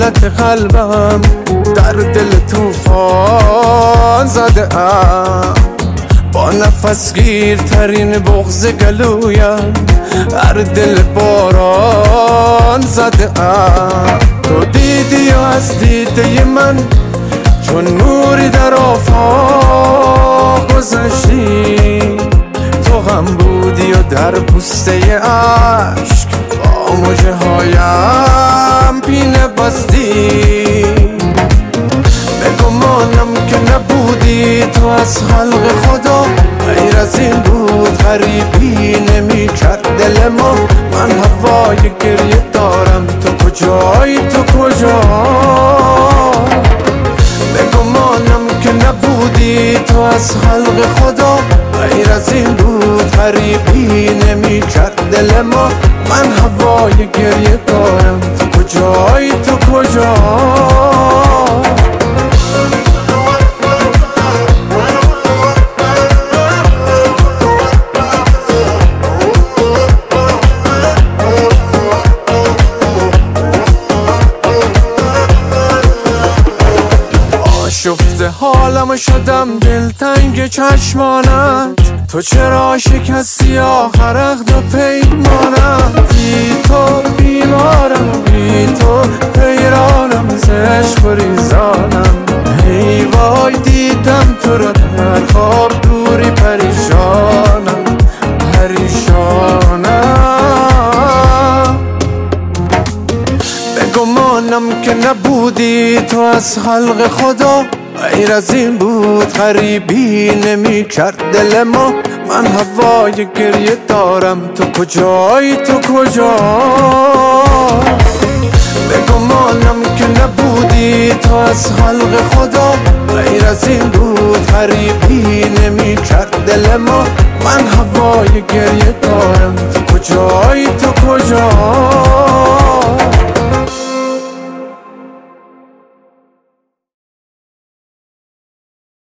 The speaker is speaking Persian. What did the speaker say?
حالت قلبم در دل طوفان زده ام، با نفس گیرترین بغض گلویم در دل باران زده ام. تو دیدی و از دیده من چون نوری در آفاق گذشتی، تو هم بودی و در پوسته عشق با موجه هایم پینه بستی. بگمانم که نبودی تو از خلق خدا، غیر از این بود غریبی نمی کرد دل ما. من هوای گریه دارم، تو کجایی تو کجا؟ بگمانم که نبودی تو از خلق خدا، غیر از این بود غریبی نمی کرد دل ما. من هوای گریه دارم، تو کجایی تو کجا؟ شفته حالم شدم دلتنگ چشمانت، تو چرا شکستی آخر عهد و پیمانت؟ بی تو بیمارم، بی تو حیرانم، از عشق و ریزانم. ای وای دیدم تو را در خواب دوری، پریشانم پریشانم. بگمانم که نبودی تو از خلق خدا، غیر از این بود غریبی نمی کرد دل ما. من هوای گریه دارم، تو کجایی تو کجا؟ بگمانم که نبودی تو از خلق خدا، غیر از این بود غریبی نمی کرد دل ما. من هوای گریه دارم، تو کجایی تو کجا؟